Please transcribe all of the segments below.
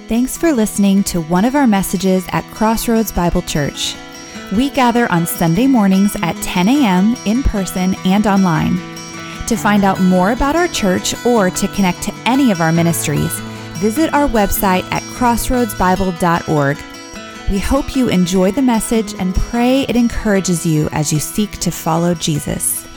Thanks for listening to one of our messages at Crossroads Bible Church. We gather on Sunday mornings at 10 a.m. in person and online. To find out more about our church or to connect to any of our ministries, visit our website at crossroadsbible.org. We hope you enjoy the message and pray it encourages you as you seek to follow Jesus.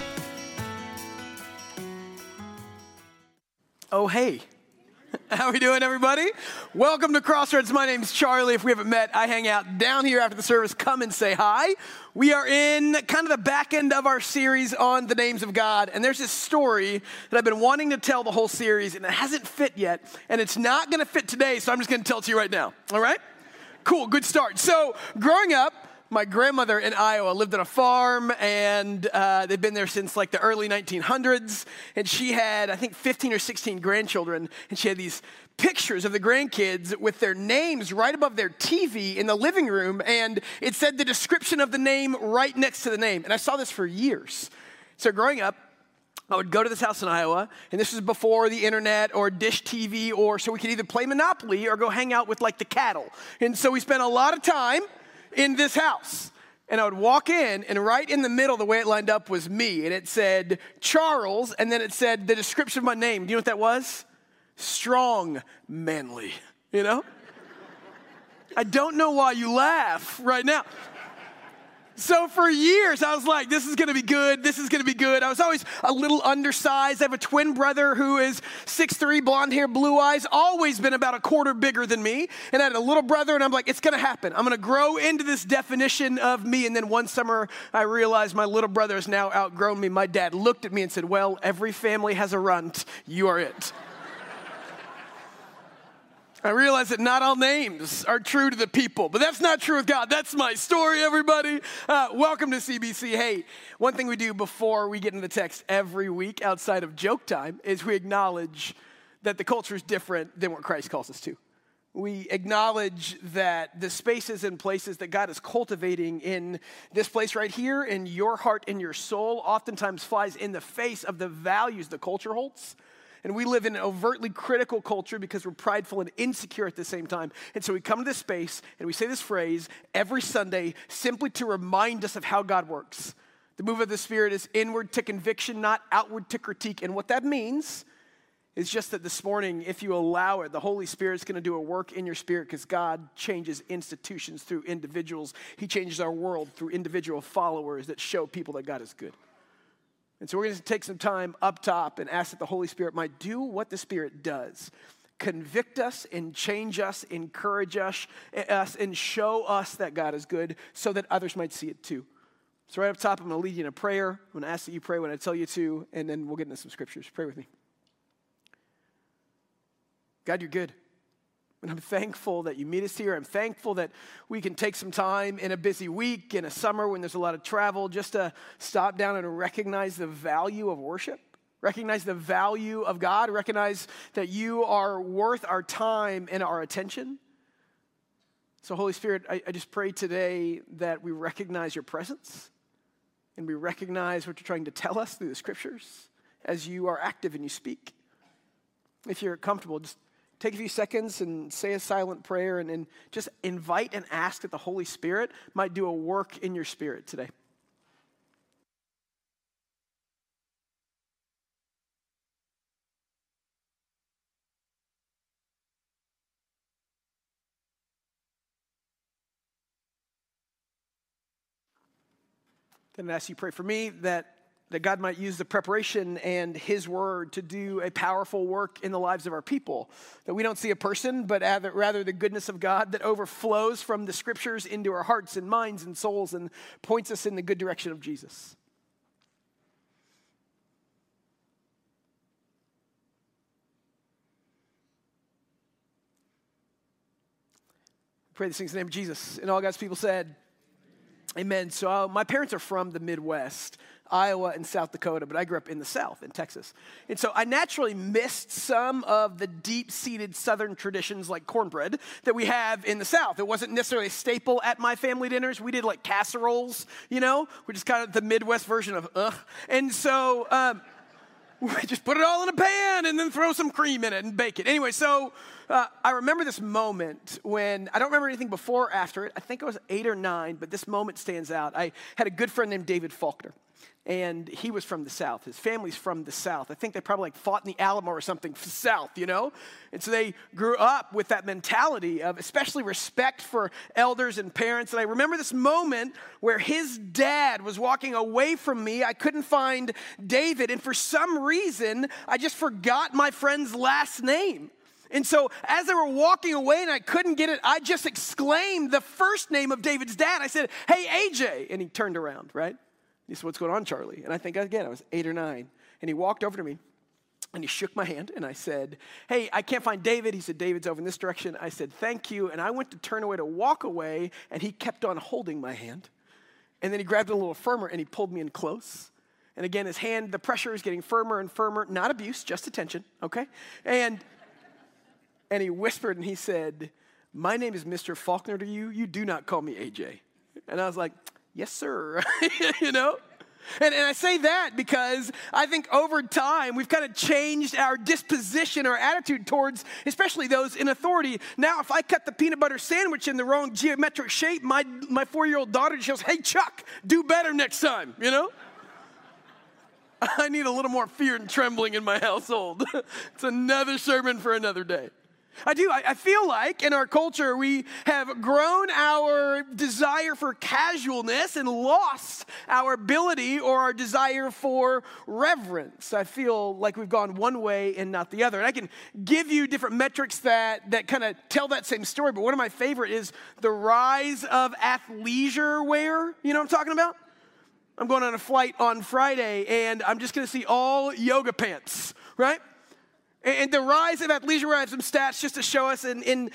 Oh, hey. How are we doing, everybody? Welcome to Crossroads. My name's Charlie. If we haven't met, I hang out down here after the service. Come and say hi. We are in kind of the back end of our series on the names of God, and there's this story that I've been wanting to tell the whole series, and it hasn't fit yet, and it's not going to fit today, so I'm just going to tell it to you right now. All right? Cool, good start. So, growing up, my grandmother in Iowa lived on a farm, and they've been there since like the early 1900s. And she had, I think, 15 or 16 grandchildren. And she had these pictures of the grandkids with their names right above their TV in the living room. And it said the description of the name right next to the name. And I saw this for years. So growing up, I would go to this house in Iowa, and this was before the internet or dish TV, or so we could either play Monopoly or go hang out with like the cattle. And so we spent a lot of time in this house. And I would walk in, and right in the middle, the way it lined up was me. And it said Charles, and then it said the description of my name. Do you know what that was? Strong, manly, you know? I don't know why you laugh right now. So for years, I was like, this is going to be good. This is going to be good. I was always a little undersized. I have a twin brother who is 6'3", blonde hair, blue eyes, always been about a quarter bigger than me. And I had a little brother, and I'm like, it's going to happen. I'm going to grow into this definition of me. And then one summer, I realized my little brother has now outgrown me. My dad looked at me and said, well, every family has a runt. You are it. I realize that not all names are true to the people, but that's not true with God. That's my story, everybody. Welcome to CBC. Hey, one thing we do before we get into the text every week outside of joke time is we acknowledge that the culture is different than what Christ calls us to. We acknowledge that the spaces and places that God is cultivating in this place right here, in your heart and your soul, oftentimes flies in the face of the values the culture holds. And we live in an overtly critical culture because we're prideful and insecure at the same time. And so we come to this space and we say this phrase every Sunday simply to remind us of how God works. The move of the Spirit is inward to conviction, not outward to critique. And what that means is just that this morning, if you allow it, the Holy Spirit is going to do a work in your spirit because God changes institutions through individuals. He changes our world through individual followers that show people that God is good. And so we're going to take some time up top and ask that the Holy Spirit might do what the Spirit does. Convict us and change us, encourage us and show us that God is good so that others might see it too. So right up top, I'm going to lead you in a prayer. I'm going to ask that you pray when I tell you to, and then we'll get into some scriptures. Pray with me. God, you're good. And I'm thankful that you meet us here. I'm thankful that we can take some time in a busy week, in a summer when there's a lot of travel, just to stop down and recognize the value of worship, recognize the value of God, recognize that you are worth our time and our attention. So Holy Spirit, I just pray today that we recognize your presence and we recognize what you're trying to tell us through the scriptures as you are active and you speak. If you're comfortable, just take a few seconds and say a silent prayer and just invite and ask that the Holy Spirit might do a work in your spirit today. Then I ask you pray for me that God might use the preparation and his word to do a powerful work in the lives of our people. That we don't see a person, but rather the goodness of God that overflows from the scriptures into our hearts and minds and souls and points us in the good direction of Jesus. Pray these things in the name of Jesus. And all God's people said, amen. So my parents are from the Midwest, Iowa and South Dakota, but I grew up in the South, in Texas. And so I naturally missed some of the deep-seated Southern traditions like cornbread that we have in the South. It wasn't necessarily a staple at my family dinners. We did like casseroles, which is kind of the Midwest version of ugh. And so just put it all in a pan and then throw some cream in it and bake it. Anyway, so I remember this moment when, I don't remember anything before or after it. I think I was 8 or 9, but this moment stands out. I had a good friend named David Faulkner, and he was from the South. His family's from the South. I think they probably fought in the Alamo or something South, you know? And so they grew up with that mentality of especially respect for elders and parents. And I remember this moment where his dad was walking away from me. I couldn't find David, and for some reason, I just forgot my friend's last name. And so as they were walking away and I couldn't get it, I just exclaimed the first name of David's dad. I said, "Hey, AJ." And he turned around, right? He said, "What's going on, Charlie?" And I think, again, I was 8 or 9. And he walked over to me and he shook my hand and I said, "Hey, I can't find David." He said, "David's over in this direction." I said, "Thank you." And I went to turn away to walk away, and he kept on holding my hand. And then he grabbed it a little firmer and he pulled me in close. And again, his hand, the pressure is getting firmer and firmer. Not abuse, just attention, okay? And he whispered and he said, "My name is Mr. Faulkner to you. You do not call me AJ." And I was like, "Yes, sir." You know? And I say that because I think over time we've kind of changed our disposition, our attitude towards especially those in authority. Now, if I cut the peanut butter sandwich in the wrong geometric shape, my 4-year-old daughter just goes, "Hey, Chuck, do better next time," you know? I need a little more fear and trembling in my household. It's another sermon for another day. I feel like in our culture we have grown our desire for casualness and lost our ability or our desire for reverence. I feel like we've gone one way and not the other. And I can give you different metrics that kind of tell that same story, but one of my favorite is the rise of athleisure wear. You know what I'm talking about? I'm going on a flight on Friday, and I'm just going to see all yoga pants, right? And the rise of athleisure wear, I have some stats just to show us. In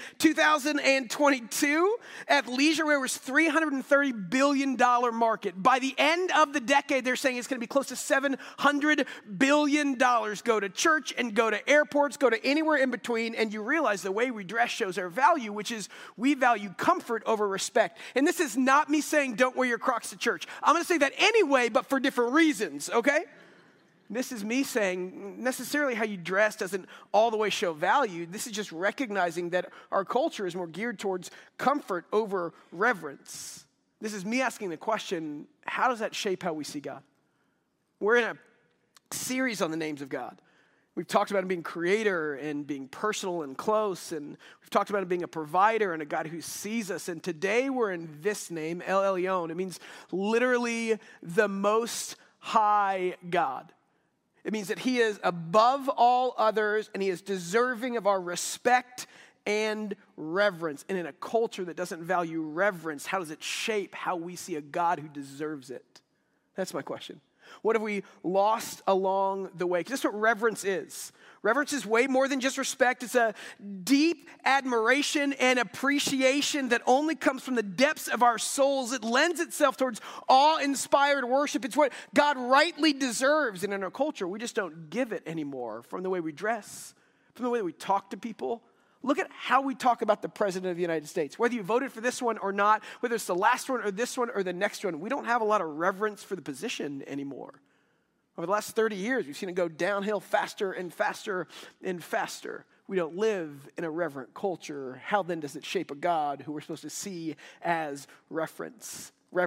2022, athleisure wear was $330 billion market. By the end of the decade, they're saying it's going to be close to $700 billion. Go to church and go to airports, go to anywhere in between, and you realize the way we dress shows our value, which is we value comfort over respect. And this is not me saying don't wear your Crocs to church. I'm going to say that anyway, but for different reasons, okay? This is me saying necessarily how you dress doesn't all the way show value. This is just recognizing that our culture is more geared towards comfort over reverence. This is me asking the question, how does that shape how we see God? We're in a series on the names of God. We've talked about him being creator and being personal and close, and we've talked about him being a provider and a God who sees us. And today we're in this name, El Elyon. It means literally the most high God. It means that he is above all others and he is deserving of our respect and reverence. And in a culture that doesn't value reverence, how does it shape how we see a God who deserves it? That's my question. What have we lost along the way? Because that's what reverence is. Reverence is way more than just respect. It's a deep admiration and appreciation that only comes from the depths of our souls. It lends itself towards awe-inspired worship. It's what God rightly deserves. And in our culture, we just don't give it anymore from the way we dress, from the way we talk to people. Look at how we talk about the President of the United States. Whether you voted for this one or not, whether it's the last one or this one or the next one, we don't have a lot of reverence for the position anymore. Over the last 30 years, we've seen it go downhill faster and faster and faster. We don't live in a reverent culture. How then does it shape a God who we're supposed to see as reverent?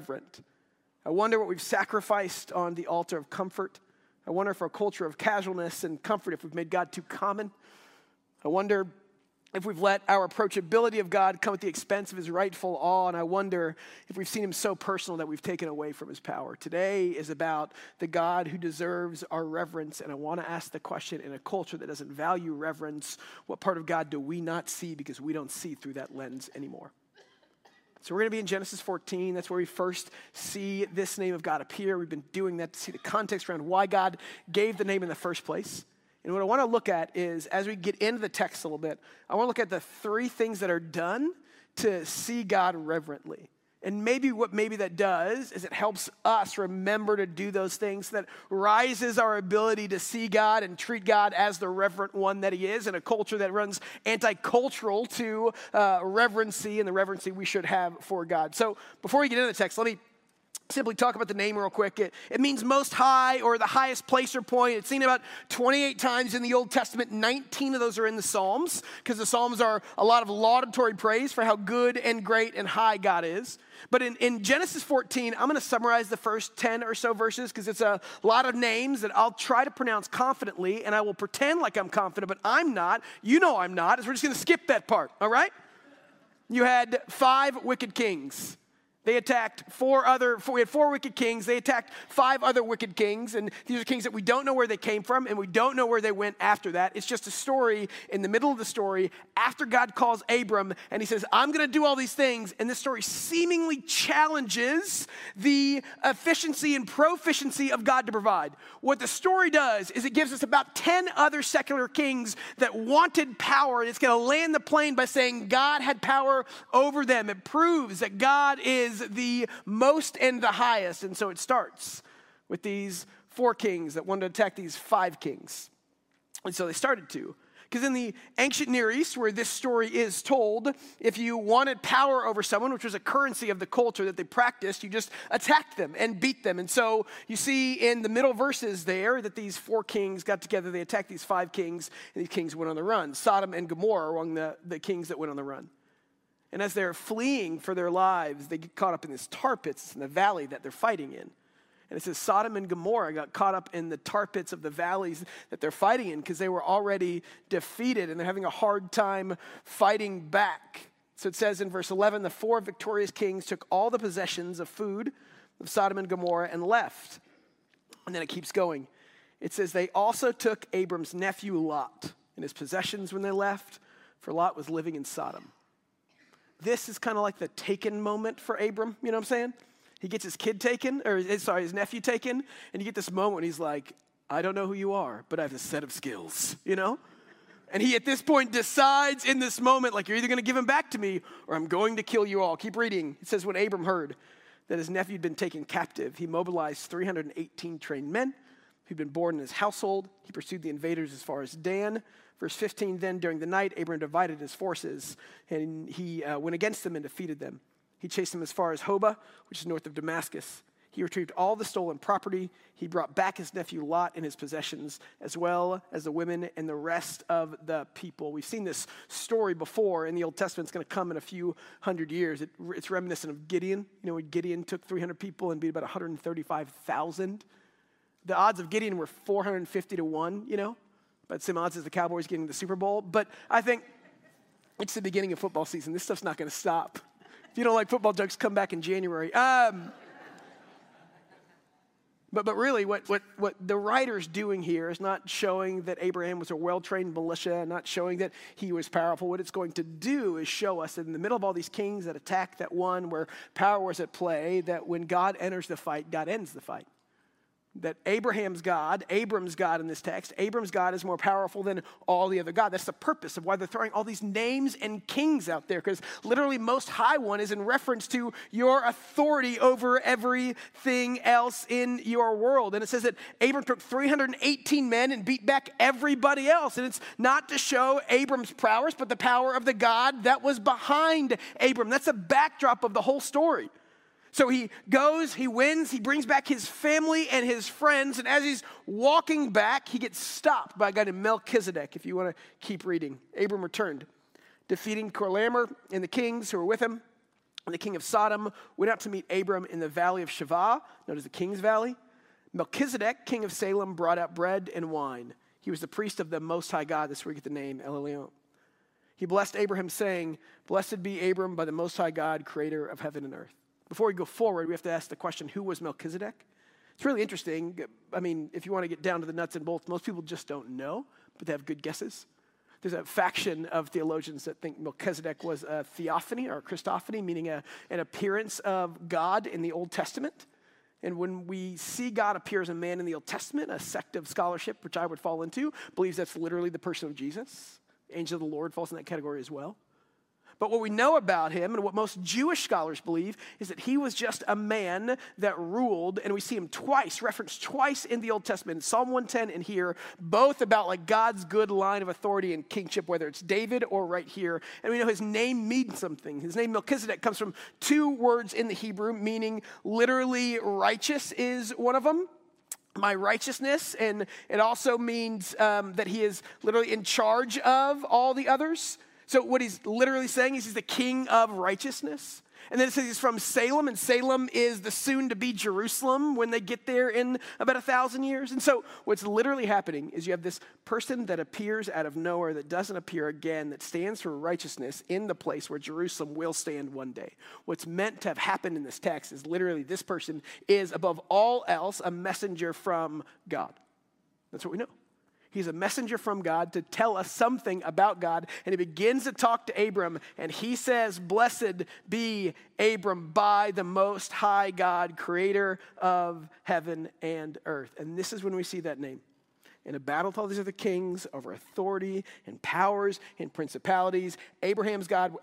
I wonder what we've sacrificed on the altar of comfort. I wonder if our culture of casualness and comfort, if we've made God too common. I wonder if we've let our approachability of God come at the expense of his rightful awe, and I wonder if we've seen him so personal that we've taken away from his power. Today is about the God who deserves our reverence, and I want to ask the question, in a culture that doesn't value reverence, what part of God do we not see because we don't see through that lens anymore? So we're going to be in Genesis 14. That's where we first see this name of God appear. We've been doing that to see the context around why God gave the name in the first place. And what I want to look at is, as we get into the text a little bit, I want to look at the 3 things that are done to see God reverently. And maybe what that does is it helps us remember to do those things that rises our ability to see God and treat God as the reverent one that he is in a culture that runs anti-cultural to reverency and the reverency we should have for God. So before we get into the text, let me simply talk about the name real quick. It means most high or the highest place or point. It's seen about 28 times in the Old Testament. 19 of those are in the Psalms, because the Psalms are a lot of laudatory praise for how good and great and high God is. But in Genesis 14, I'm going to summarize the first 10 or so verses, because it's a lot of names that I'll try to pronounce confidently, and I will pretend like I'm confident, but I'm not. You know I'm not. So we're just going to skip that part, all right? You had 5 wicked kings. They attacked we had 4 wicked kings. They attacked 5 other wicked kings. And these are kings that we don't know where they came from, and we don't know where they went after that. It's just a story in the middle of the story after God calls Abram and he says, I'm going to do all these things. And this story seemingly challenges the efficiency and proficiency of God to provide. What the story does is it gives us about 10 other secular kings that wanted power. And it's going to land the plane by saying God had power over them. It proves that God is the most and the highest. And so it starts with these 4 kings that wanted to attack these 5 kings. And so they started to. Because in the ancient Near East, where this story is told, if you wanted power over someone, which was a currency of the culture that they practiced, you just attacked them and beat them. And so you see in the middle verses there that these 4 kings got together, they attacked these 5 kings, and these kings went on the run. Sodom and Gomorrah were among the kings that went on the run. And as they're fleeing for their lives, they get caught up in this tar pits in the valley that they're fighting in. And it says Sodom and Gomorrah got caught up in the tar pits of the valleys that they're fighting in because they were already defeated and they're having a hard time fighting back. So it says in verse 11, the 4 victorious kings took all the possessions of food of Sodom and Gomorrah and left. And then it keeps going. It says they also took Abram's nephew Lot and his possessions when they left, for Lot was living in Sodom. This is kind of like the taken moment for Abram, you know what I'm saying? He gets his his nephew taken, and you get this moment when he's like, I don't know who you are, but I have a set of skills, you know? And he, at this point, decides in this moment, like, you're either going to give him back to me, or I'm going to kill you all. Keep reading. It says, when Abram heard that his nephew had been taken captive, he mobilized 318 trained men who'd been born in his household. He pursued the invaders as far as Dan. Verse 15, then during the night, Abram divided his forces, and he went against them and defeated them. He chased them as far as Hobah, which is north of Damascus. He retrieved all the stolen property. He brought back his nephew Lot and his possessions, as well as the women and the rest of the people. We've seen this story before in the Old Testament. It's going to come in a few hundred years. It's reminiscent of Gideon. You know, when Gideon took 300 people and beat about 135,000. The odds of Gideon were 450 to 1, you know. But same odds as the Cowboys getting the Super Bowl. But I think it's the beginning of football season. This stuff's not going to stop. If you don't like football jokes, come back in January. But really, what the writer's doing here is not showing that Abraham was a well-trained militia, not showing that he was powerful. What it's going to do is show us that in the middle of all these kings that attacked that one where power was at play, that when God enters the fight, God ends the fight. That Abram's God in this text, Abram's God is more powerful than all the other gods. That's the purpose of why they're throwing all these names and kings out there, because literally Most High One is in reference to your authority over everything else in your world. And it says that Abram took 318 men and beat back everybody else. And it's not to show Abram's prowess, but the power of the God that was behind Abram. That's the backdrop of the whole story. So he goes, he wins, he brings back his family and his friends, and as he's walking back, he gets stopped by a guy named Melchizedek, if you want to keep reading. Abram returned, defeating Chorlamer and the kings who were with him. And the king of Sodom went out to meet Abram in the valley of Shavah, known as the King's Valley. Melchizedek, king of Salem, brought out bread and wine. He was the priest of the Most High God. That's where we get the name El Elyon. He blessed Abraham, saying, blessed be Abram by the Most High God, creator of heaven and earth. Before we go forward, we have to ask the question, who was Melchizedek? It's really interesting. I mean, if you want to get down to the nuts and bolts, most people just don't know, but they have good guesses. There's a faction of theologians that think Melchizedek was a theophany or a Christophany, meaning an appearance of God in the Old Testament. And when we see God appear as a man in the Old Testament, a sect of scholarship, which I would fall into, believes that's literally the person of Jesus. Angel of the Lord falls in that category as well. But what we know about him and what most Jewish scholars believe is that he was just a man that ruled, and we see him referenced twice in the Old Testament, in Psalm 110 and here, both about like God's good line of authority and kingship, whether it's David or right here. And we know his name means something. His name Melchizedek comes from two words in the Hebrew, meaning literally righteous is one of them. My righteousness, and it also means that he is literally in charge of all the others. So what he's literally saying is he's the king of righteousness. And then it says he's from Salem, and Salem is the soon-to-be Jerusalem when they get there in about 1,000 years. And so what's literally happening is you have this person that appears out of nowhere that doesn't appear again, that stands for righteousness in the place where Jerusalem will stand one day. What's meant to have happened in this text is literally this person is, above all else, a messenger from God. That's what we know. He's a messenger from God to tell us something about God. And he begins to talk to Abram, and he says, "Blessed be Abram by the Most High God, creator of heaven and earth." And this is when we see that name. In a battle with all these other kings over authority and powers and principalities, Abram's God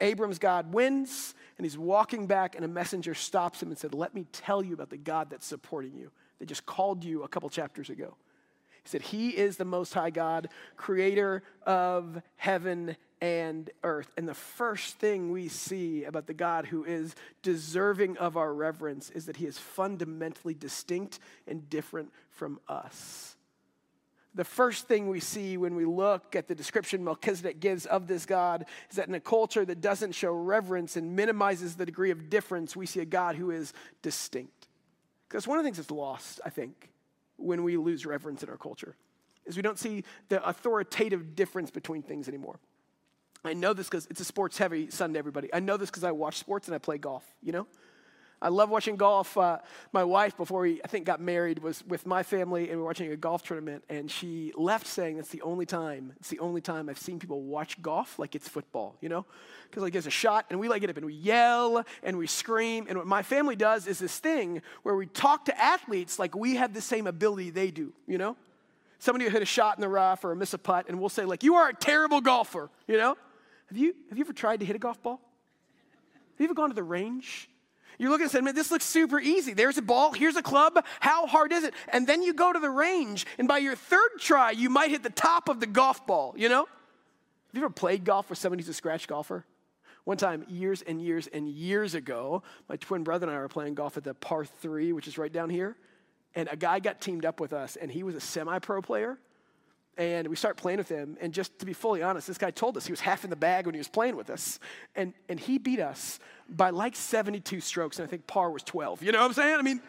wins, and he's walking back, and a messenger stops him and said, "Let me tell you about the God that's supporting you, that just called you a couple chapters ago." He said, he is the Most High God, creator of heaven and earth. And the first thing we see about the God who is deserving of our reverence is that he is fundamentally distinct and different from us. The first thing we see when we look at the description Melchizedek gives of this God is that in a culture that doesn't show reverence and minimizes the degree of difference, we see a God who is distinct. Because one of the things that's lost, I think, when we lose reverence in our culture is we don't see the authoritative difference between things anymore. I know this because it's a sports-heavy Sunday, everybody. I know this because I watch sports and I play golf, you know? I love watching golf. My wife, before we, I think, got married, was with my family, and we were watching a golf tournament, and she left saying it's the only time I've seen people watch golf like it's football, you know? Because like there's a shot, and we like get up and we yell and we scream, and what my family does is this thing where we talk to athletes like we have the same ability they do, you know? Somebody will hit a shot in the rough or miss a putt, and we'll say like, "You are a terrible golfer," you know? Have you ever tried to hit a golf ball? Have you ever gone to the range? You're looking and saying, "Man, this looks super easy. There's a ball, here's a club, how hard is it?" And then you go to the range, and by your third try, you might hit the top of the golf ball, you know? Have you ever played golf with somebody who's a scratch golfer? One time, years and years and years ago, my twin brother and I were playing golf at the par 3, which is right down here, and a guy got teamed up with us, and he was a semi-pro player. And we start playing with him, and just to be fully honest, this guy told us he was half in the bag when he was playing with us. And he beat us by like 72 strokes, and I think par was 12. You know what I'm saying? I mean,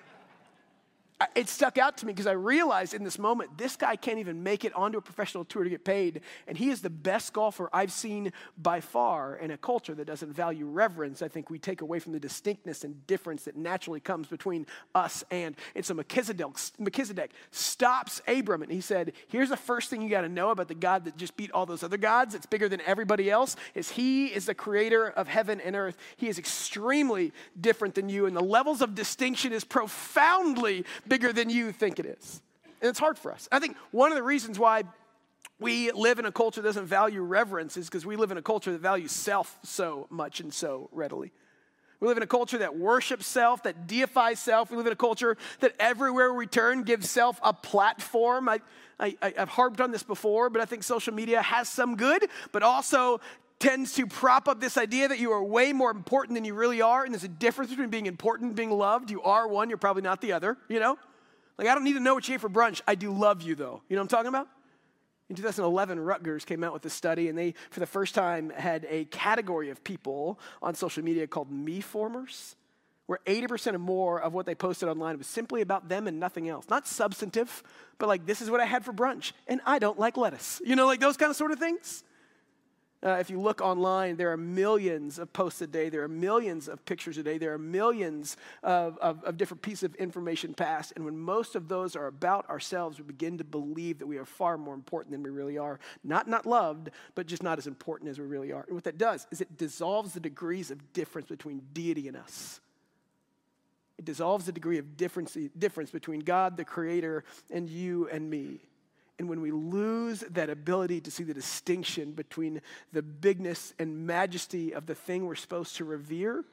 it stuck out to me because I realized in this moment, this guy can't even make it onto a professional tour to get paid, and he is the best golfer I've seen by far. In a culture that doesn't value reverence, I think we take away from the distinctness and difference that naturally comes between us and so Melchizedek stops Abram, and he said, "Here's the first thing you got to know about the God that just beat all those other gods. It's bigger than everybody else. He is the creator of heaven and earth. He is extremely different than you, and the levels of distinction is profoundly bigger than you think it is." And it's hard for us. I think one of the reasons why we live in a culture that doesn't value reverence is because we live in a culture that values self so much and so readily. We live in a culture that worships self, that deifies self. We live in a culture that everywhere we turn gives self a platform. I've harped on this before, but I think social media has some good, but also tends to prop up this idea that you are way more important than you really are, and there's a difference between being important and being loved. You are one, you're probably not the other, you know? Like, I don't need to know what you ate for brunch. I do love you, though. You know what I'm talking about? In 2011, Rutgers came out with a study, and they, for the first time, had a category of people on social media called me-formers, where 80% or more of what they posted online was simply about them and nothing else. Not substantive, but like, this is what I had for brunch, and I don't like lettuce. You know, like those kind of sort of things. If you look online, there are millions of posts a day. There are millions of pictures a day. There are millions of different pieces of information passed. And when most of those are about ourselves, we begin to believe that we are far more important than we really are. Not loved, but just not as important as we really are. And what that does is it dissolves the degrees of difference between deity and us. It dissolves the degree of difference between God, the creator, and you and me. And when we lose that ability to see the distinction between the bigness and majesty of the thing we're supposed to revere,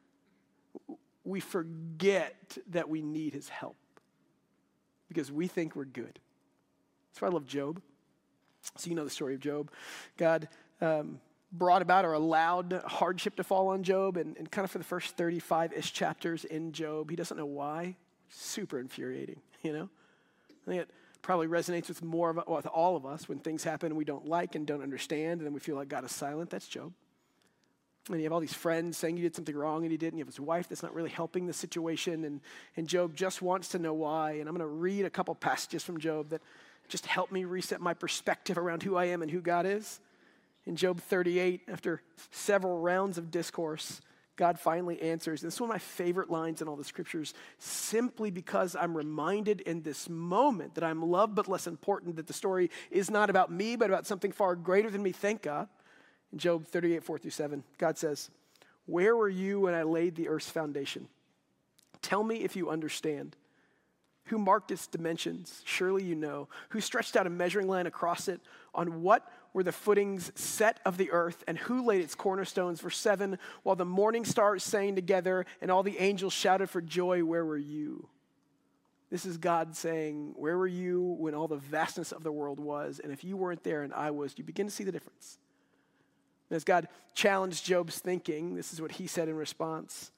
we forget that we need his help because we think we're good. That's why I love Job. So you know the story of Job. God brought about or allowed hardship to fall on Job, and kind of for the first 35-ish chapters in Job, he doesn't know why. Super infuriating, you know? I think it probably resonates with all of us when things happen we don't like and don't understand, and then we feel like God is silent. That's Job. And you have all these friends saying you did something wrong and he didn't. You have his wife that's not really helping the situation, and Job just wants to know why. And I'm going to read a couple passages from Job that just help me reset my perspective around who I am and who God is. In Job 38, after several rounds of discourse, God finally answers. This is one of my favorite lines in all the scriptures, simply because I'm reminded in this moment that I'm loved but less important, that the story is not about me, but about something far greater than me, thank God. In Job 38, 4-7, God says, "Where were you when I laid the earth's foundation? Tell me if you understand. Who marked its dimensions? Surely you know. Who stretched out a measuring line across it? On what were the footings set of the earth? And who laid its cornerstones? Verse 7, while the morning stars sang together and all the angels shouted for joy, where were you?" This is God saying, where were you when all the vastness of the world was? And if you weren't there and I was, you begin to see the difference. As God challenged Job's thinking, this is what he said in response.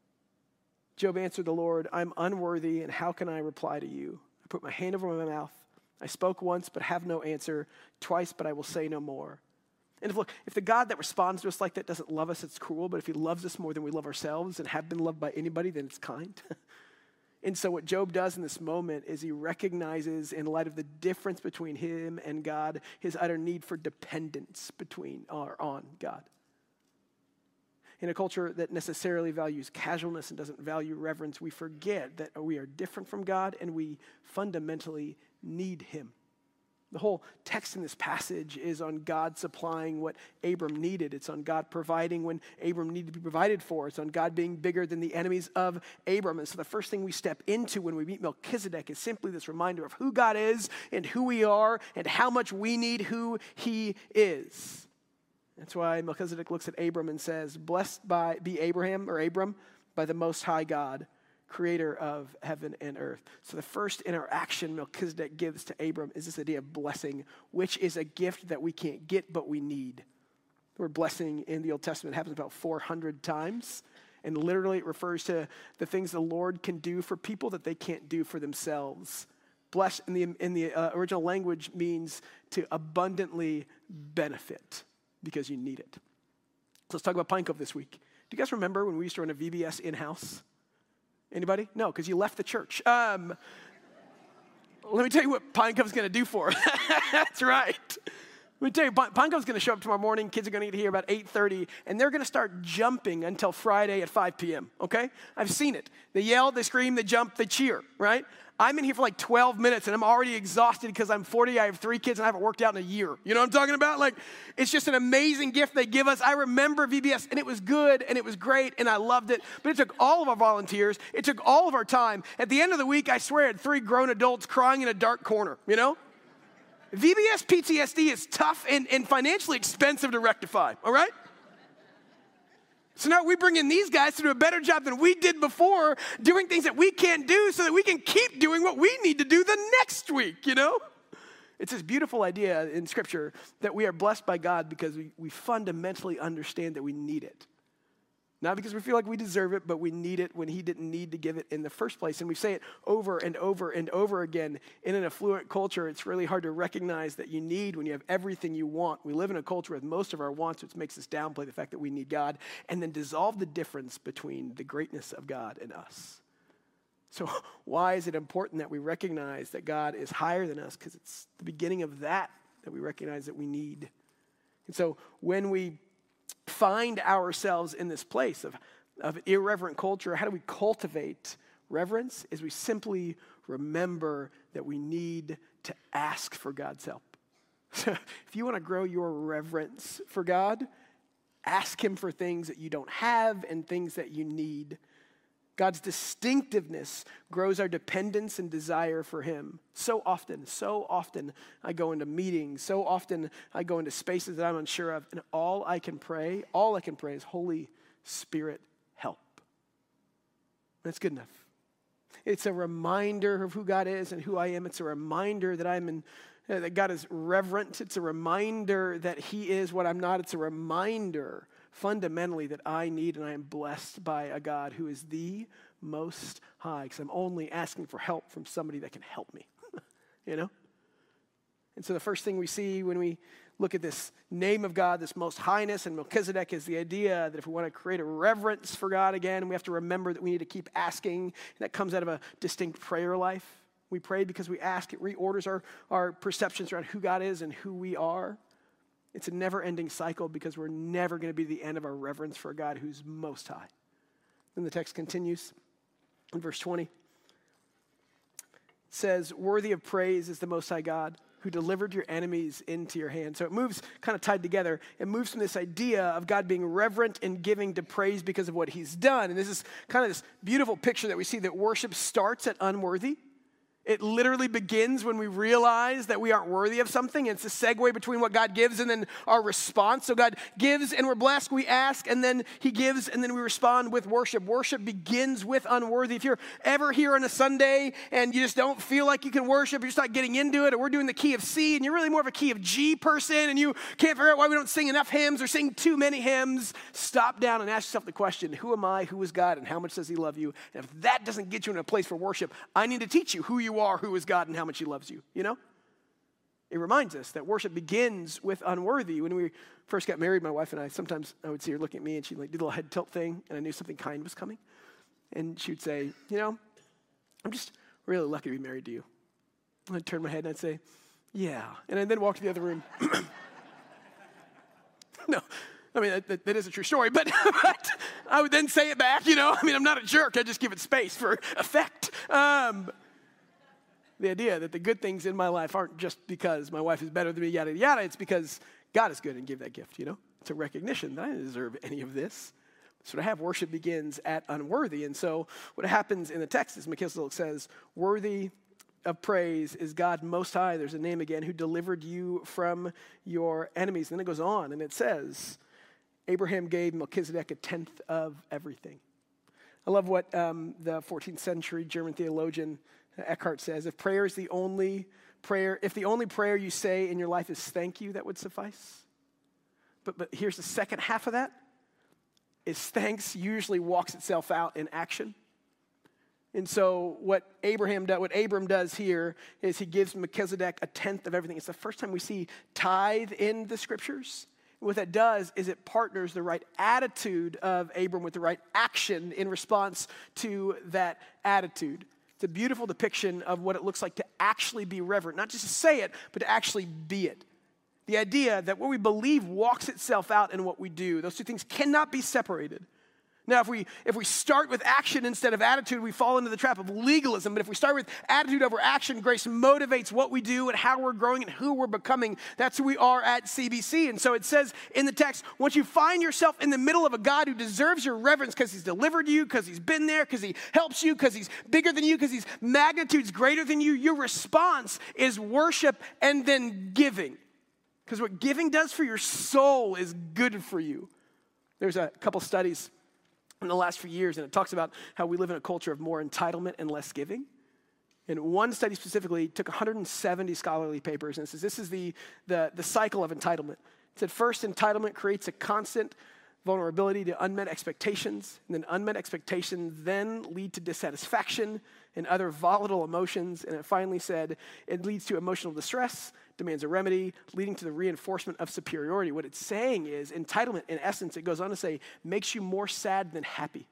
Job answered the Lord, "I'm unworthy, and how can I reply to you? I put my hand over my mouth. I spoke once, but have no answer. Twice, but I will say no more." And if the God that responds to us like that doesn't love us, it's cruel. But if he loves us more than we love ourselves and have been loved by anybody, then it's kind. And so what Job does in this moment is he recognizes, in light of the difference between him and God, his utter need for dependence on God. In a culture that necessarily values casualness and doesn't value reverence, we forget that we are different from God and we fundamentally need him. The whole text in this passage is on God supplying what Abram needed. It's on God providing when Abram needed to be provided for. It's on God being bigger than the enemies of Abram. And so the first thing we step into when we meet Melchizedek is simply this reminder of who God is and who we are and how much we need who he is. That's why Melchizedek looks at Abram and says, "Blessed be Abram by the Most High God, creator of heaven and earth." So the first interaction Melchizedek gives to Abram is this idea of blessing, which is a gift that we can't get, but we need. The word blessing in the Old Testament happens about 400 times, and literally it refers to the things the Lord can do for people that they can't do for themselves. Bless in the original language means to abundantly benefit because you need it. So let's talk about Pine Cove this week. Do you guys remember when we used to run a VBS in-house? Anybody? No, because you left the church. Let me tell you what Pine Cove's going to do for us. That's right. Let me tell you, Pine Cove's going to show up tomorrow morning. Kids are going to get here about 8:30, and they're going to start jumping until Friday at 5 p.m., okay? I've seen it. They yell, they scream, they jump, they cheer, right? I'm in here for like 12 minutes, and I'm already exhausted because I'm 40, I have 3 kids, and I haven't worked out in a year. You know what I'm talking about? Like, it's just an amazing gift they give us. I remember VBS, and it was good, and it was great, and I loved it. But it took all of our volunteers. It took all of our time. At the end of the week, I swear, I had 3 grown adults crying in a dark corner, you know? VBS PTSD is tough and financially expensive to rectify, all right? So now we bring in these guys to do a better job than we did before, doing things that we can't do so that we can keep doing what we need to do the next week, you know? It's this beautiful idea in Scripture that we are blessed by God because we fundamentally understand that we need it. Not because we feel like we deserve it, but we need it when he didn't need to give it in the first place. And we say it over and over and over again. In an affluent culture, it's really hard to recognize that you need when you have everything you want. We live in a culture with most of our wants, which makes us downplay the fact that we need God, and then dissolve the difference between the greatness of God and us. So why is it important that we recognize that God is higher than us? Because it's the beginning of that we recognize that we need. And so when we find ourselves in this place of irreverent culture, how do we cultivate reverence? Is we simply remember that we need to ask for God's help. So if you want to grow your reverence for God, ask him for things that you don't have and things that you need. God's distinctiveness grows our dependence and desire for him. So often I go into meetings, so often I go into spaces that I'm unsure of, and all I can pray is, Holy Spirit, help. That's good enough. It's a reminder of who God is and who I am. It's a reminder that that God is reverent. It's a reminder that he is what I'm not. It's a reminder fundamentally that I need and I am blessed by a God who is the Most High, because I'm only asking for help from somebody that can help me, you know? And so the first thing we see when we look at this name of God, this Most Highness and Melchizedek, is the idea that if we want to create a reverence for God again, we have to remember that we need to keep asking, and that comes out of a distinct prayer life. We pray because we ask. It reorders our perceptions around who God is and who we are. It's a never-ending cycle because we're never going to be the end of our reverence for a God who's Most High. Then the text continues in verse 20. It says, worthy of praise is the Most High God who delivered your enemies into your hand. So it moves kind of tied together. It moves from this idea of God being reverent and giving to praise because of what he's done. And this is kind of this beautiful picture that we see that worship starts at unworthy. It literally begins when we realize that we aren't worthy of something. It's a segue between what God gives and then our response. So God gives and we're blessed. We ask and then he gives and then we respond with worship. Worship begins with unworthy. If you're ever here on a Sunday and you just don't feel like you can worship, you're just not getting into it, or we're doing the key of C and you're really more of a key of G person and you can't figure out why we don't sing enough hymns or sing too many hymns, stop down and ask yourself the question, who am I, who is God, and how much does he love you? And if that doesn't get you in a place for worship, I need to teach you who you are, who is God, and how much he loves you, you know? It reminds us that worship begins with unworthy. When we first got married, my wife and I, sometimes I would see her looking at me and she'd like do the little head tilt thing, and I knew something kind was coming. And she would say, you know, I'm just really lucky to be married to you. And I'd turn my head and I'd say, yeah. And I'd then walk to the other room. No, I mean, that is a true story, but I would then say it back, you know? I mean, I'm not a jerk. I just give it space for effect. The idea that the good things in my life aren't just because my wife is better than me, yada, yada. It's because God is good and give that gift, you know? It's a recognition that I didn't deserve any of this. So to have worship begins at unworthy. And so what happens in the text is Melchizedek says, worthy of praise is God Most High. There's a name again, who delivered you from your enemies. And then it goes on and it says, Abraham gave Melchizedek a tenth of everything. I love what the 14th century German theologian Eckhart says, if prayer is the only prayer, if the only prayer you say in your life is thank you, that would suffice. But here's the second half of that, is thanks usually walks itself out in action. And so what Abram does here is he gives Melchizedek a tenth of everything. It's the first time we see tithe in the scriptures. And what that does is it partners the right attitude of Abram with the right action in response to that attitude. It's a beautiful depiction of what it looks like to actually be reverent, not just to say it, but to actually be it. The idea that what we believe walks itself out in what we do. Those two things cannot be separated. Now, if we start with action instead of attitude, we fall into the trap of legalism. But if we start with attitude over action, grace motivates what we do and how we're growing and who we're becoming. That's who we are at CBC. And so it says in the text, once you find yourself in the middle of a God who deserves your reverence because he's delivered you, because he's been there, because he helps you, because he's bigger than you, because his magnitude's greater than you, your response is worship and then giving. Because what giving does for your soul is good for you. There's a couple studies in the last few years, and it talks about how we live in a culture of more entitlement and less giving. And one study specifically took 170 scholarly papers, and it says this is the cycle of entitlement. It said first, entitlement creates a constant vulnerability to unmet expectations, and then unmet expectations then lead to dissatisfaction and other volatile emotions, and it finally said it leads to emotional distress, demands a remedy, leading to the reinforcement of superiority. What it's saying is entitlement, in essence, it goes on to say, makes you more sad than happy.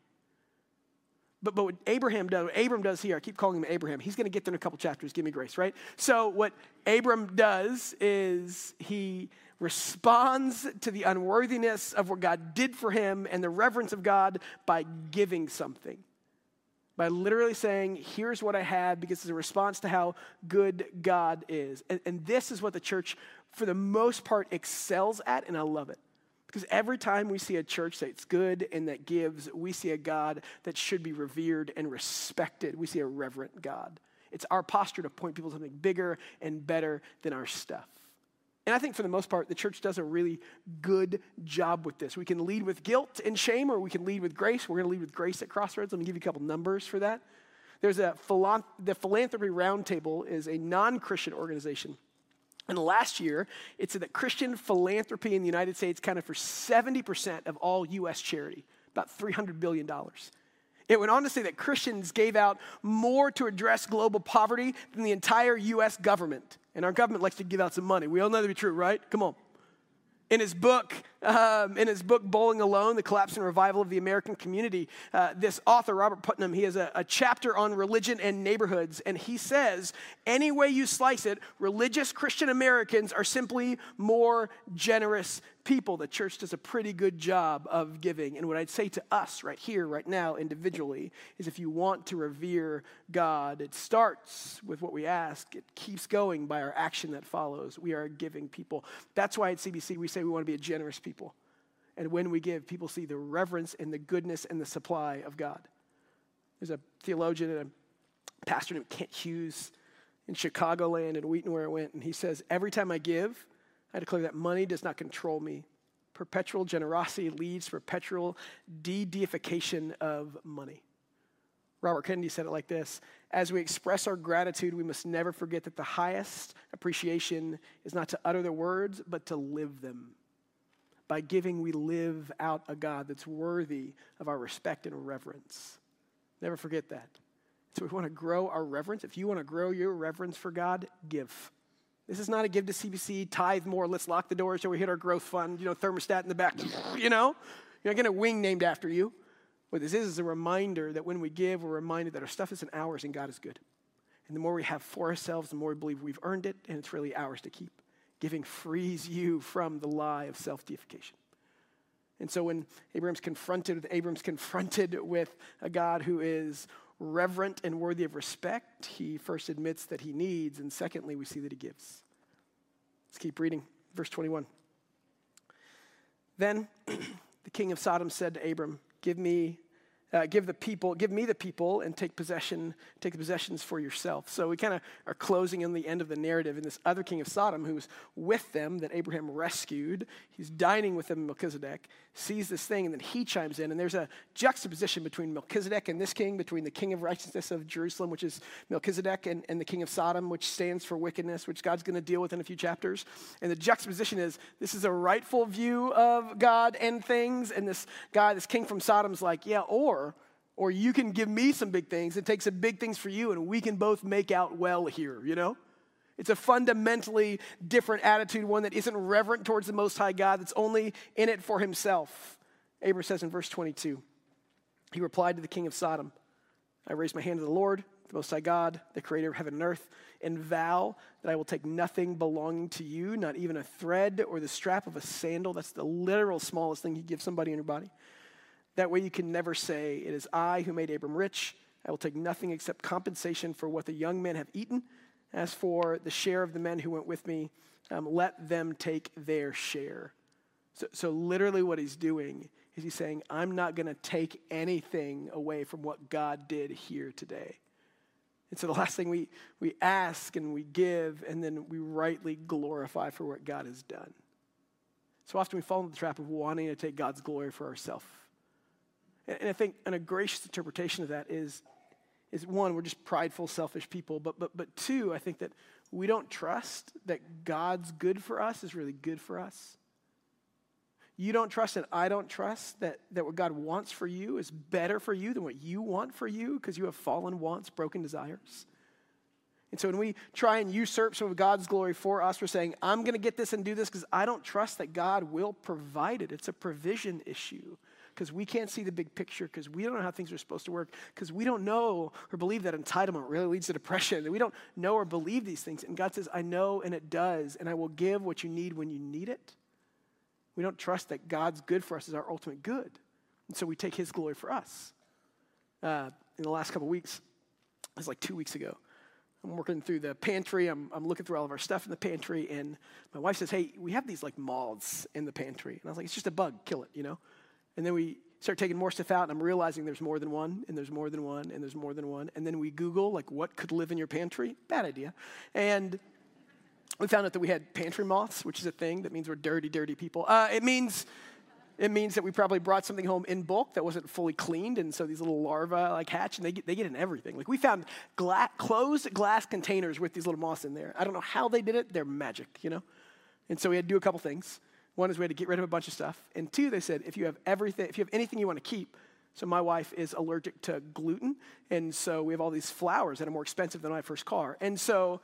But what Abram does here, I keep calling him Abraham. He's going to get there in a couple chapters. Give me grace, right? So what Abram does is he responds to the unworthiness of what God did for him and the reverence of God by giving something. By literally saying, here's what I have, because it's a response to how good God is. And this is what the church, for the most part, excels at, and I love it. Because every time we see a church that's good and that gives, we see a God that should be revered and respected. We see a reverent God. It's our posture to point people to something bigger and better than our stuff. And I think for the most part, the church does a really good job with this. We can lead with guilt and shame, or we can lead with grace. We're going to lead with grace at Crossroads. Let me give you a couple numbers for that. There's the Philanthropy Roundtable is a non-Christian organization. And last year, it said that Christian philanthropy in the United States accounted for 70% of all U.S. charity, about $300 billion. It went on to say that Christians gave out more to address global poverty than the entire U.S. government. And our government likes to give out some money. We all know that to be true, right? Come on. In his book, Bowling Alone, The Collapse and Revival of the American Community, this author, Robert Putnam, he has a chapter on religion and neighborhoods, and he says, any way you slice it, religious Christian Americans are simply more generous people. The church does a pretty good job of giving. And what I'd say to us right here, right now, individually, is if you want to revere God, it starts with what we ask. It keeps going by our action that follows. We are a giving people. That's why at CBC we say we want to be a generous people. And when we give, people see the reverence and the goodness and the supply of God. There's a theologian and a pastor named Kent Hughes in Chicagoland and Wheaton where I went, and he says, every time I give, I declare that money does not control me. Perpetual generosity leads to perpetual de-deification of money. Robert Kennedy said it like this: as we express our gratitude, we must never forget that the highest appreciation is not to utter the words, but to live them. By giving, we live out a God that's worthy of our respect and reverence. Never forget that. So we want to grow our reverence. If you want to grow your reverence for God, give. This is not a give to CBC, tithe more, let's lock the doors till we hit our growth fund, thermostat in the back, You're not getting a wing named after you. What this is a reminder that when we give, we're reminded that our stuff isn't ours and God is good. And the more we have for ourselves, the more we believe we've earned it, and it's really ours to keep. Giving frees you from the lie of self-deification. And so when Abram's confronted with a God who is reverent and worthy of respect, he first admits that he needs, and secondly, we see that he gives. Let's keep reading. Verse 21. Then the king of Sodom said to Abram, give me the people and take the possessions for yourself. So we kind of are closing in the end of the narrative. And this other king of Sodom who's with them that Abraham rescued, he's dining with them, Melchizedek, sees this thing, and then he chimes in. And there's a juxtaposition between Melchizedek and this king, between the king of righteousness of Jerusalem, which is Melchizedek, and the king of Sodom, which stands for wickedness, which God's going to deal with in a few chapters. And the juxtaposition is, this is a rightful view of God and things, and this guy, this king from Sodom's like, yeah, or you can give me some big things and take some big things for you, and we can both make out well here, It's a fundamentally different attitude, one that isn't reverent towards the Most High God, that's only in it for himself. Abram says in verse 22, he replied to the king of Sodom, I raise my hand to the Lord, the Most High God, the creator of heaven and earth, and vow that I will take nothing belonging to you, not even a thread or the strap of a sandal. That's the literal smallest thing you give somebody in your body. That way you can never say, it is I who made Abram rich. I will take nothing except compensation for what the young men have eaten. As for the share of the men who went with me, let them take their share. So literally what he's doing is he's saying, I'm not going to take anything away from what God did here today. And so the last thing we ask and we give, and then we rightly glorify for what God has done. So often we fall into the trap of wanting to take God's glory for ourselves. And I think a gracious interpretation of that is one, we're just prideful, selfish people. But two, I think that we don't trust that God's good for us is really good for us. You don't trust and I don't trust that what God wants for you is better for you than what you want for you because you have fallen wants, broken desires. And so when we try and usurp some of God's glory for us, we're saying, I'm going to get this and do this because I don't trust that God will provide it. It's a provision issue. Because we can't see the big picture, because we don't know how things are supposed to work, because we don't know or believe that entitlement really leads to depression, that we don't know or believe these things. And God says, I know and it does, and I will give what you need when you need it. We don't trust that God's good for us is our ultimate good. And so we take his glory for us. In the last couple of weeks, it was like 2 weeks ago, I'm working through the pantry. I'm looking through all of our stuff in the pantry, and my wife says, hey, we have these like moths in the pantry. And I was like, it's just a bug, kill it, And then we start taking more stuff out, and I'm realizing there's more than one, and there's more than one, and there's more than one. And then we Google, like, what could live in your pantry? Bad idea. And we found out that we had pantry moths, which is a thing. That means we're dirty, dirty people. It means that we probably brought something home in bulk that wasn't fully cleaned, and so these little larvae like hatch, and they get in everything. Like we found closed glass containers with these little moths in there. I don't know how they did it. They're magic, And so we had to do a couple things. One is we had to get rid of a bunch of stuff, and two, they said if you have anything you want to keep. So my wife is allergic to gluten, and so we have all these flowers that are more expensive than my first car, and so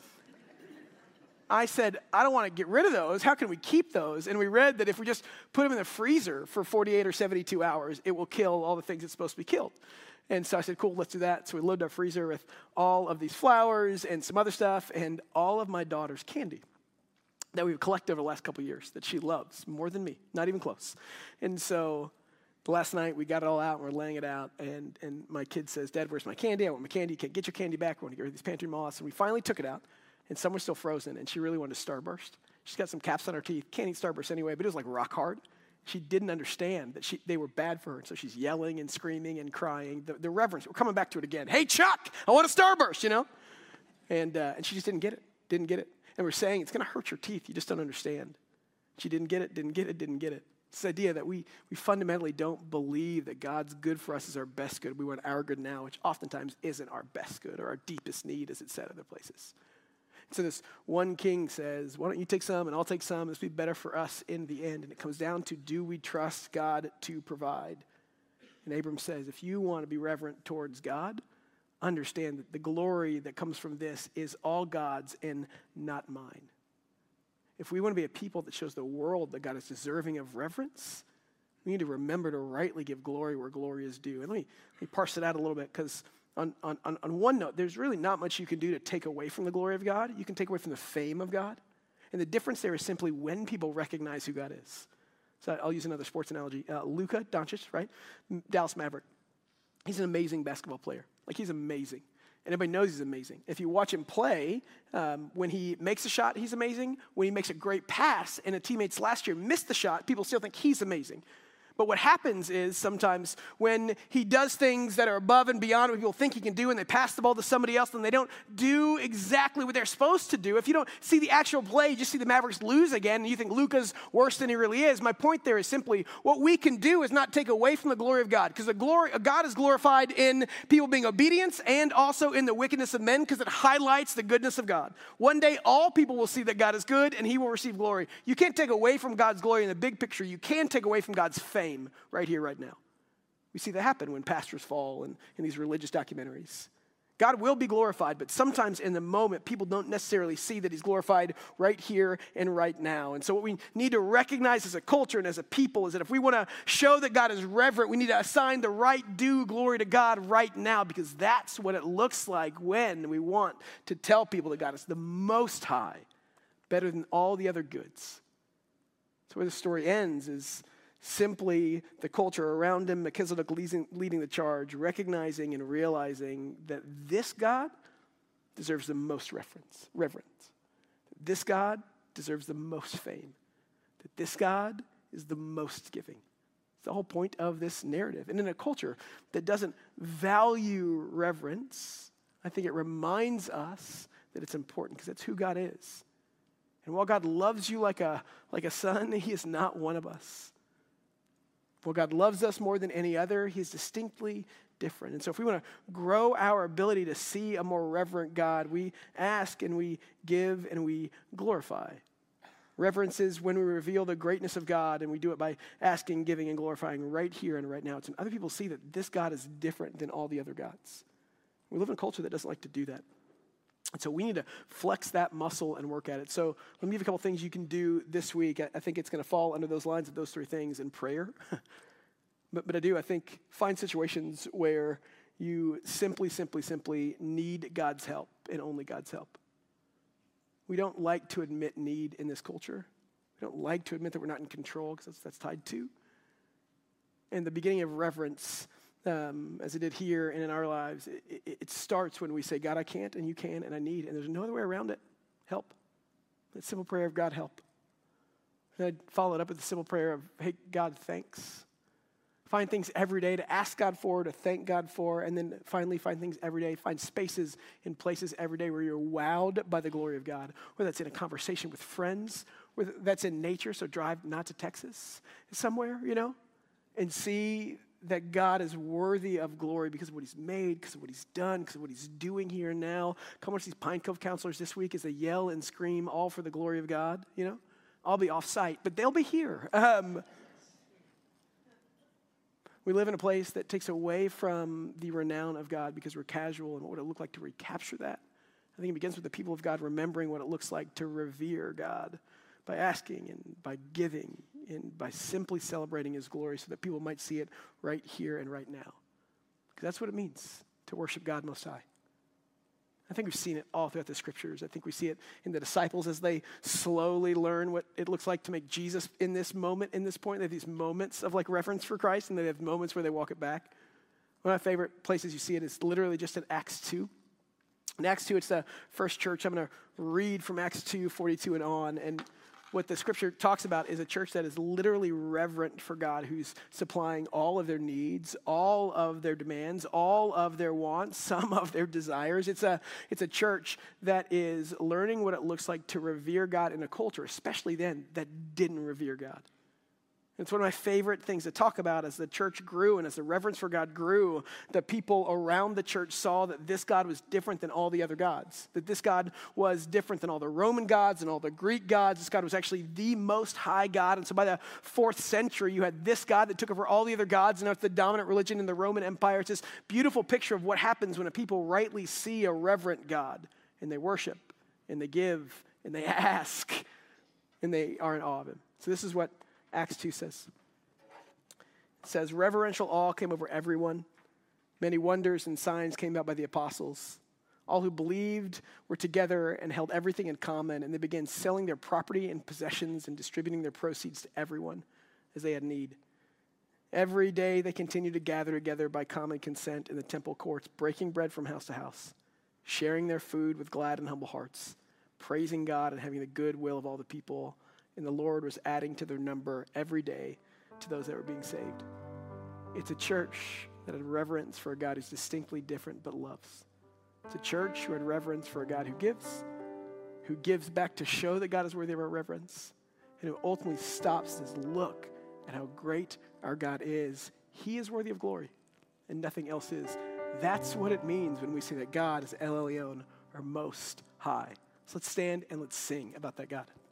I said, I don't want to get rid of those. How can we keep those? And we read that if we just put them in the freezer for 48 or 72 hours, it will kill all the things it's supposed to be killed. And so I said, cool, let's do that. So we loaded our freezer with all of these flowers and some other stuff and all of my daughter's candy that we've collected over the last couple of years that she loves more than me, not even close. And so last night we got it all out and we're laying it out. And my kid says, Dad, where's my candy? I want my candy. You can't get your candy back. We want to get rid of these pantry moths. And we finally took it out. And some was still frozen, and she really wanted a Starburst. She's got some caps on her teeth. Can't eat Starburst anyway, but it was like rock hard. She didn't understand that they were bad for her, and so she's yelling and screaming and crying. The reverence, we're coming back to it again. Hey, Chuck, I want a Starburst, And she just didn't get it. And we're saying it's going to hurt your teeth. You just don't understand. She didn't get it. It's this idea that we fundamentally don't believe that God's good for us is our best good. We want our good now, which oftentimes isn't our best good or our deepest need, as it's said other places. So this one king says, why don't you take some and I'll take some. This will be better for us in the end. And it comes down to, do we trust God to provide? And Abram says, if you want to be reverent towards God, understand that the glory that comes from this is all God's and not mine. If we want to be a people that shows the world that God is deserving of reverence, we need to remember to rightly give glory where glory is due. And let me parse it out a little bit, because on one note, there's really not much you can do to take away from the glory of God. You can take away from the fame of God. And the difference there is simply when people recognize who God is. So I'll use another sports analogy. Luka Doncic, right? Dallas Maverick. He's an amazing basketball player. Like, he's amazing. And everybody knows he's amazing. If you watch him play, when he makes a shot, he's amazing. When he makes a great pass and a teammates last year missed the shot, people still think he's amazing. But what happens is sometimes when he does things that are above and beyond what people think he can do, and they pass the ball to somebody else and they don't do exactly what they're supposed to do, if you don't see the actual play, you just see the Mavericks lose again, and you think Luka's worse than he really is. My point there is simply what we can do is not take away from the glory of God, because the glory of God is glorified in people being obedient and also in the wickedness of men, because it highlights the goodness of God. One day, all people will see that God is good and he will receive glory. You can't take away from God's glory in the big picture. You can take away from God's fame right here, right now. We see that happen when pastors fall in these religious documentaries. God will be glorified, but sometimes in the moment, people don't necessarily see that he's glorified right here and right now. And so what we need to recognize as a culture and as a people is that if we want to show that God is reverent, we need to assign the right due glory to God right now, because that's what it looks like when we want to tell people that God is the Most High, better than all the other goods. So where the story ends is simply the culture around him, Melchizedek leading the charge, recognizing and realizing that this God deserves the most reverence. This God deserves the most fame. That this God is the most giving. It's the whole point of this narrative. And in a culture that doesn't value reverence, I think it reminds us that it's important, because that's who God is. And while God loves you like a son, he is not one of us. While God loves us more than any other, he's distinctly different. And so if we want to grow our ability to see a more reverent God, we ask and we give and we glorify. Reverence is when we reveal the greatness of God, and we do it by asking, giving, and glorifying right here and right now. It's when other people see that this God is different than all the other gods. We live in a culture that doesn't like to do that. And so we need to flex that muscle and work at it. So let me give you a couple things you can do this week. I think it's going to fall under those lines of those three things in prayer. But I think find situations where you simply need God's help and only God's help. We don't like to admit need in this culture. We don't like to admit that we're not in control, because that's tied to. And the beginning of reverence as it did here and in our lives, it starts when we say, God, I can't, and you can, and I need, and there's no other way around it. Help. That simple prayer of God, help. And I'd follow it up with the simple prayer of, hey, God, thanks. Find things every day to ask God for, to thank God for, and then finally find things every day. Find spaces and places every day where you're wowed by the glory of God, whether that's in a conversation with friends, whether that's in nature, so drive not to Texas, somewhere, and see that God is worthy of glory because of what he's made, because of what he's done, because of what he's doing here and now. Come watch these Pine Cove counselors this week as they yell and scream all for the glory of God, I'll be off site, but they'll be here. We live in a place that takes away from the renown of God because we're casual, and what would it look like to recapture that? I think it begins with the people of God remembering what it looks like to revere God by asking and by giving and by simply celebrating his glory so that people might see it right here and right now. Because that's what it means to worship God Most High. I think we've seen it all throughout the scriptures. I think we see it in the disciples as they slowly learn what it looks like to make Jesus in this moment, in this point. They have these moments of reverence for Christ, and they have moments where they walk it back. One of my favorite places you see it is literally just in Acts 2. In Acts 2, it's the first church. I'm going to read from Acts 2, 42 and on. And what the scripture talks about is a church that is literally reverent for God, who's supplying all of their needs, all of their demands, all of their wants, some of their desires. It's a church that is learning what it looks like to revere God in a culture, especially then, that didn't revere God. It's one of my favorite things to talk about. As the church grew and as the reverence for God grew, the people around the church saw that this God was different than all the other gods, that this God was different than all the Roman gods and all the Greek gods. This God was actually the most high God. And so by the 4th century, you had this God that took over all the other gods, and now it's the dominant religion in the Roman Empire. It's this beautiful picture of what happens when a people rightly see a reverent God, and they worship, and they give, and they ask, and they are in awe of him. So this is what Acts 2 says. It says, reverential awe came over everyone. Many wonders and signs came out by the apostles. All who believed were together and held everything in common, and they began selling their property and possessions and distributing their proceeds to everyone as they had need. Every day they continued to gather together by common consent in the temple courts, breaking bread from house to house, sharing their food with glad and humble hearts, praising God and having the good will of all the people. And the Lord was adding to their number every day to those that were being saved. It's a church that had reverence for a God who's distinctly different but loves. It's a church who had reverence for a God who gives back to show that God is worthy of our reverence, and who ultimately stops to look at how great our God is. He is worthy of glory, and nothing else is. That's what it means when we say that God is El Elyon, or Most High. So let's stand and let's sing about that God.